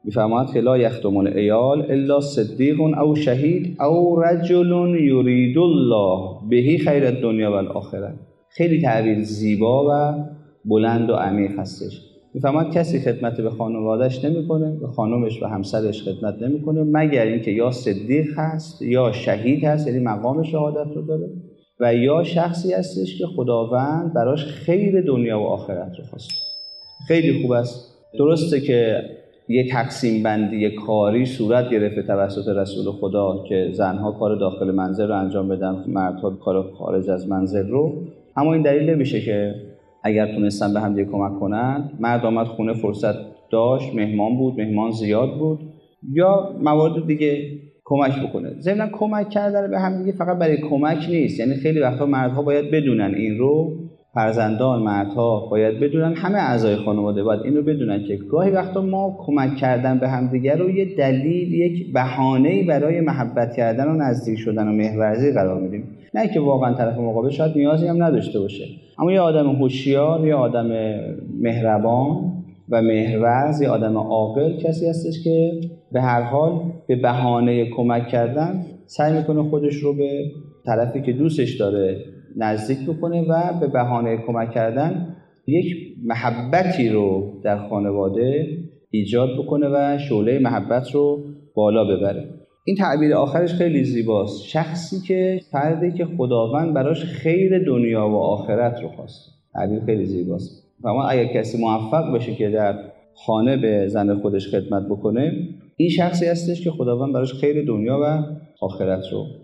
میفرماید که لا یختم العیال الا صدیق او شهید او رجل یرید الله به خیر الدنیا و الاخره. خیلی تعبیر زیبا و بلند و عمیق هستش. میفرماید کسی خدمت به خانواده‌اش نمیکنه، به خانومش و همسرش خدمت نمیکنه مگر اینکه یا صدیق هست یا شهید هست، یعنی مقام شهادت رو داره، و یا شخصی هستش که خداوند براش خیر دنیا و آخرت رو خواسته. خیلی خوب است. درسته که یه تقسیم بندی کاری صورت گرفته توسط رسول خدا که زنها کار داخل منزل رو انجام بدن، مردها کار خارج از منزل رو، اما این دلیل نمیشه که اگر تونستن به هم دیگه کمک کنن، مرد آمد خونه فرصت داشت، مهمان بود، مهمان زیاد بود، یا موارد دیگه کمک بکنه. ضمن کمک کردن به هم دیگه فقط برای کمک نیست، یعنی خیلی وقتا مردها باید بدونن این رو، فرزندان مردها باید بدونن، همه اعضای خانواده باید این رو بدونن که گاهی وقتا ما کمک کردن به هم دیگه رو یه دلیل، یک بهانه‌ای برای محبت کردن و نزدیک شدن و مهرورزی قرار میدیم. نه که واقعا طرف مقابل شاید نیازی هم نداشته باشه، اما یه آدم هوشیار، یه آدم مهربان و مهرورز، یه آدم عاقل کسی هستش که به هر حال به بهانه کمک کردن سعی میکنه خودش رو به طرفی که دوستش داره نزدیک بکنه و به بهانه کمک کردن یک محبتی رو در خانواده ایجاد بکنه و شعله محبت رو بالا ببره. این تعبیر آخرش خیلی زیباست. شخصی که فردی که خداوند براش خیر دنیا و آخرت رو خواسته. تعبیر خیلی زیباست. اما اگر کسی موفق بشه که در خانه به زن خودش خدمت بکنه، این شخصی هستش که خداوند براش خیر دنیا و آخرت رو